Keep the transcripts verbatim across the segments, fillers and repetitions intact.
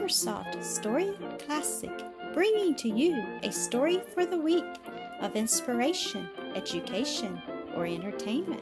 Agersoft Story Classic, bringing to you a story for the week of inspiration, education, or entertainment.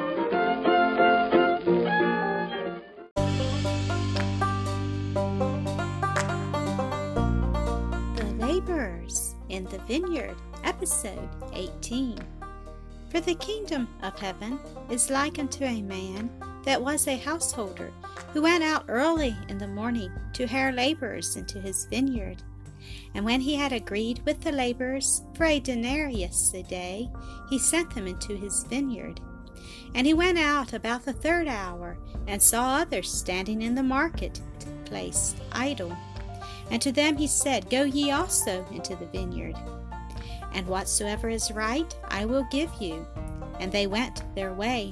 The Laborers in the Vineyard, Episode eighteen. For the kingdom of heaven is like unto a man that was a householder, who went out early in the morning to hire laborers into his vineyard. And when he had agreed with the laborers for a denarius a day, he sent them into his vineyard. And he went out about the third hour, and saw others standing in the market place idle. And to them he said, Go ye also into the vineyard, and whatsoever is right I will give you. And they went their way.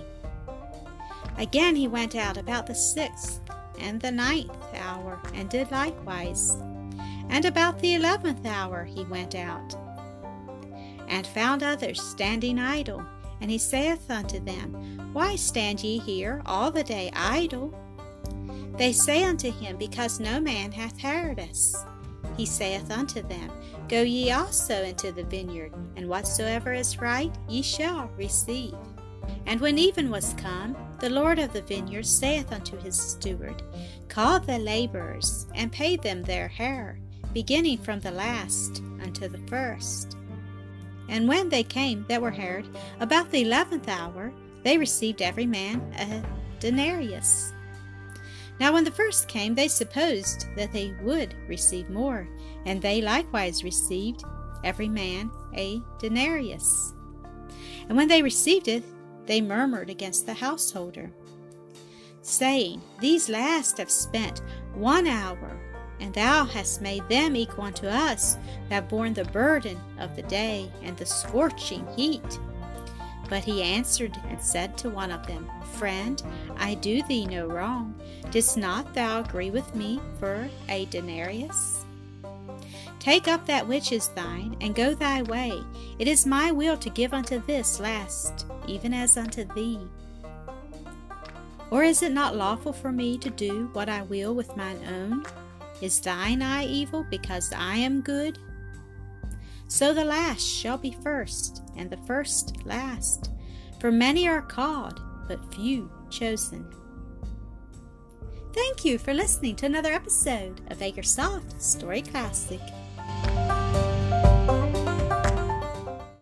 Again he went out about the sixth and the ninth hour, and did likewise. And about the eleventh hour he went out, and found others standing idle. And he saith unto them, Why stand ye here all the day idle? They say unto him, Because no man hath hired us. He saith unto them, Go ye also into the vineyard, and whatsoever is right ye shall receive. And when even was come, the Lord of the vineyard saith unto his steward, Call the laborers, and pay them their hire, beginning from the last unto the first. And when they came that were hired about the eleventh hour, they received every man a denarius. Now when the first came, they supposed that they would receive more, and they likewise received every man a denarius. And when they received it, they murmured against the householder, saying, These last have spent one hour, and thou hast made them equal unto us, that have borne the burden of the day and the scorching heat. But he answered and said to one of them, Friend, I do thee no wrong. Didst not thou agree with me for a denarius? Take up that which is thine, and go thy way. It is my will to give unto this last, even as unto thee. Or is it not lawful for me to do what I will with mine own? Is thine eye evil, because I am good? So the last shall be first, and the first last. For many are called, but few chosen. Thank you for listening to another episode of Agersoft Story Classic.